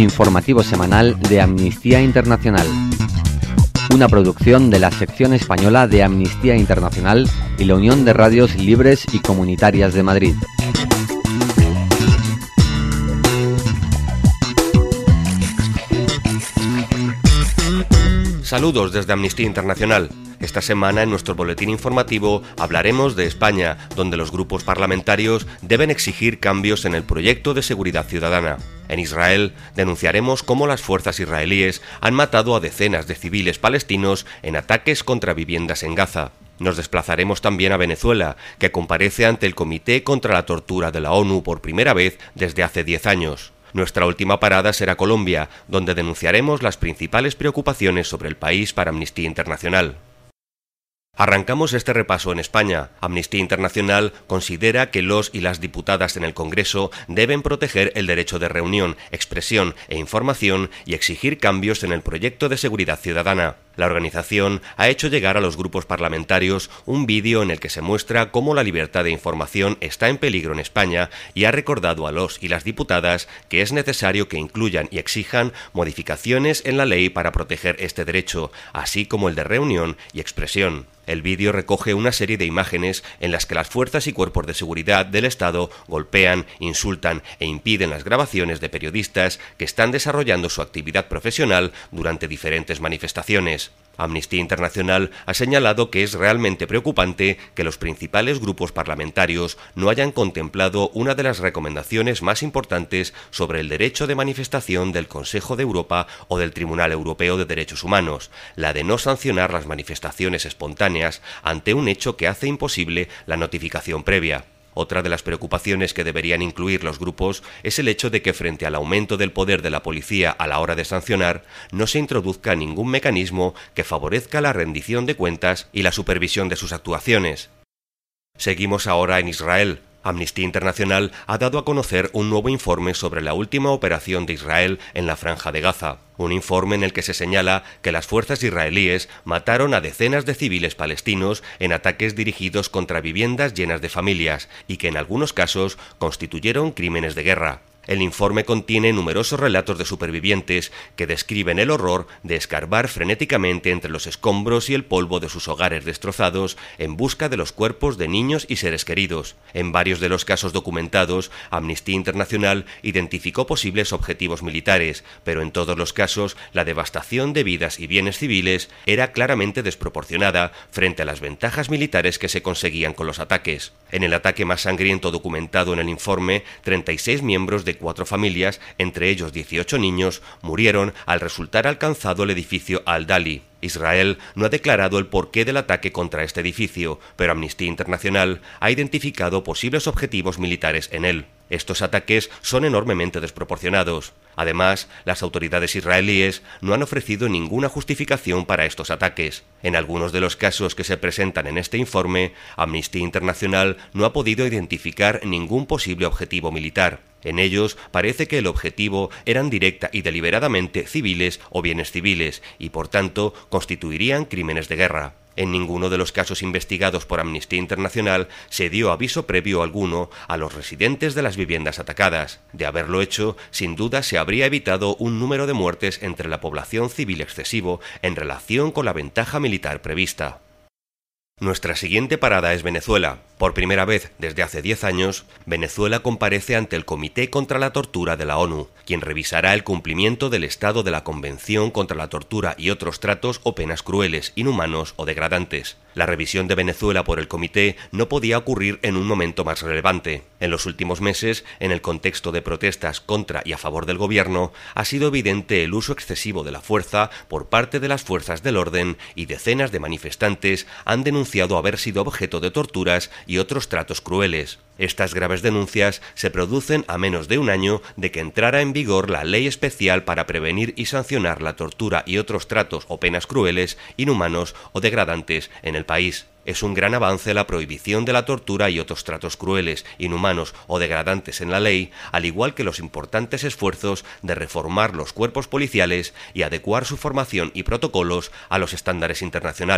Informativo semanal de Amnistía Internacional. Una producción de la sección española de Amnistía Internacional y la Unión de Radios Libres y Comunitarias de Madrid. Saludos desde Amnistía Internacional. Esta semana en nuestro boletín informativo hablaremos de España, donde los grupos parlamentarios deben exigir cambios en el proyecto de seguridad ciudadana. En Israel denunciaremos cómo las fuerzas israelíes han matado a decenas de civiles palestinos en ataques contra viviendas en Gaza. Nos desplazaremos también a Venezuela, que comparece ante el Comité contra la Tortura de la ONU por primera vez desde hace 10 años. Nuestra última parada será Colombia, donde denunciaremos las principales preocupaciones sobre el país para Amnistía Internacional. Arrancamos este repaso en España. Amnistía Internacional considera que los y las diputadas en el Congreso deben proteger el derecho de reunión, expresión e información y exigir cambios en el proyecto de seguridad ciudadana. La organización ha hecho llegar a los grupos parlamentarios un vídeo en el que se muestra cómo la libertad de información está en peligro en España y ha recordado a los y las diputadas que es necesario que incluyan y exijan modificaciones en la ley para proteger este derecho, así como el de reunión y expresión. El vídeo recoge una serie de imágenes en las que las fuerzas y cuerpos de seguridad del Estado golpean, insultan e impiden las grabaciones de periodistas que están desarrollando su actividad profesional durante diferentes manifestaciones. Amnistía Internacional ha señalado que es realmente preocupante que los principales grupos parlamentarios no hayan contemplado una de las recomendaciones más importantes sobre el derecho de manifestación del Consejo de Europa o del Tribunal Europeo de Derechos Humanos, la de no sancionar las manifestaciones espontáneas ante un hecho que hace imposible la notificación previa. Otra de las preocupaciones que deberían incluir los grupos es el hecho de que frente al aumento del poder de la policía a la hora de sancionar, no se introduzca ningún mecanismo que favorezca la rendición de cuentas y la supervisión de sus actuaciones. Seguimos ahora en Israel. Amnistía Internacional ha dado a conocer un nuevo informe sobre la última operación de Israel en la Franja de Gaza. Un informe en el que se señala que las fuerzas israelíes mataron a decenas de civiles palestinos en ataques dirigidos contra viviendas llenas de familias y que en algunos casos constituyeron crímenes de guerra. El informe contiene numerosos relatos de supervivientes que describen el horror de escarbar frenéticamente entre los escombros y el polvo de sus hogares destrozados en busca de los cuerpos de niños y seres queridos. En varios de los casos documentados, Amnistía Internacional identificó posibles objetivos militares, pero en todos los casos la devastación de vidas y bienes civiles era claramente desproporcionada frente a las ventajas militares que se conseguían con los ataques. En el ataque más sangriento documentado en el informe, 36 miembros de 4 familias, entre ellos 18 niños, murieron al resultar alcanzado el edificio Al-Dali. Israel no ha declarado el porqué del ataque contra este edificio, pero Amnistía Internacional ha identificado posibles objetivos militares en él. Estos ataques son enormemente desproporcionados. Además, las autoridades israelíes no han ofrecido ninguna justificación para estos ataques. En algunos de los casos que se presentan en este informe, Amnistía Internacional no ha podido identificar ningún posible objetivo militar. En ellos parece que el objetivo eran directa y deliberadamente civiles o bienes civiles y por tanto constituirían crímenes de guerra. En ninguno de los casos investigados por Amnistía Internacional se dio aviso previo alguno a los residentes de las viviendas atacadas. De haberlo hecho, sin duda se habría evitado un número de muertes entre la población civil excesivo en relación con la ventaja militar prevista. Nuestra siguiente parada es Venezuela. Por primera vez desde hace 10 años, Venezuela comparece ante el Comité contra la Tortura de la ONU, quien revisará el cumplimiento del Estado de la Convención contra la Tortura y otros tratos o penas crueles, inhumanos o degradantes. La revisión de Venezuela por el Comité no podía ocurrir en un momento más relevante. En los últimos meses, en el contexto de protestas contra y a favor del gobierno, ha sido evidente el uso excesivo de la fuerza por parte de las fuerzas del orden y decenas de manifestantes han denunciado haber sido objeto de torturas y otros tratos crueles. Estas graves denuncias se producen a menos de un año de que entrara en vigor la Ley Especial para prevenir y sancionar la tortura y otros tratos o penas crueles, inhumanos o degradantes en el país. Es un gran avance la prohibición de la tortura y otros tratos crueles, inhumanos o degradantes en la ley, al igual que los importantes esfuerzos de reformar los cuerpos policiales y adecuar su formación y protocolos a los estándares internacionales.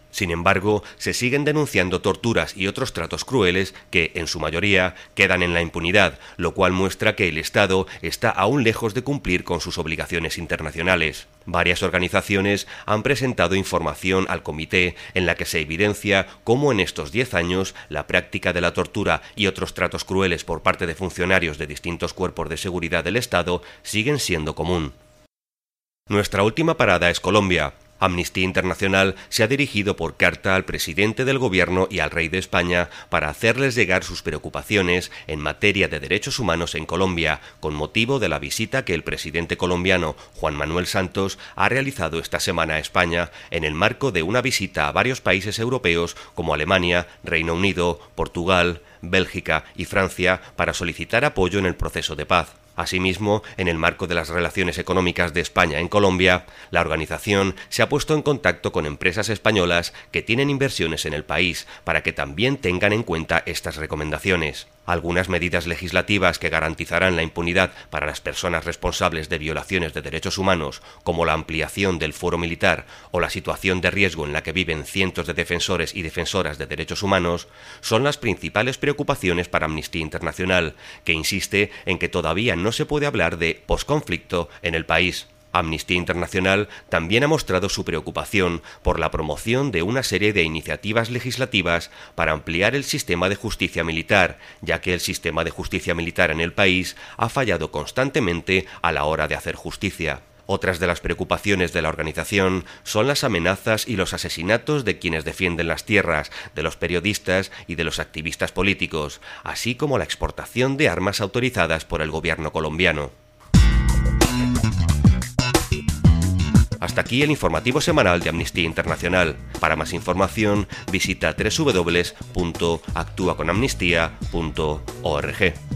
Sin embargo, se siguen denunciando torturas y otros tratos crueles que, en su mayoría, quedan en la impunidad, lo cual muestra que el Estado está aún lejos de cumplir con sus obligaciones internacionales. Varias organizaciones han presentado información al comité en la que se evidencia cómo en estos 10 años la práctica de la tortura y otros tratos crueles por parte de funcionarios de distintos cuerpos de seguridad del Estado siguen siendo común. Nuestra última parada es Colombia. Amnistía Internacional se ha dirigido por carta al presidente del Gobierno y al rey de España para hacerles llegar sus preocupaciones en materia de derechos humanos en Colombia, con motivo de la visita que el presidente colombiano Juan Manuel Santos ha realizado esta semana a España en el marco de una visita a varios países europeos como Alemania, Reino Unido, Portugal, Bélgica y Francia para solicitar apoyo en el proceso de paz. Asimismo, en el marco de las relaciones económicas de España en Colombia, la organización se ha puesto en contacto con empresas españolas que tienen inversiones en el país para que también tengan en cuenta estas recomendaciones. Algunas medidas legislativas que garantizarán la impunidad para las personas responsables de violaciones de derechos humanos, como la ampliación del fuero militar o la situación de riesgo en la que viven cientos de defensores y defensoras de derechos humanos, son las principales preocupaciones para Amnistía Internacional, que insiste en que todavía no se puede hablar de posconflicto en el país. Amnistía Internacional también ha mostrado su preocupación por la promoción de una serie de iniciativas legislativas para ampliar el sistema de justicia militar, ya que el sistema de justicia militar en el país ha fallado constantemente a la hora de hacer justicia. Otras de las preocupaciones de la organización son las amenazas y los asesinatos de quienes defienden las tierras, de los periodistas y de los activistas políticos, así como la exportación de armas autorizadas por el gobierno colombiano. Hasta aquí el informativo semanal de Amnistía Internacional. Para más información, visita www.actuaconamnistia.org.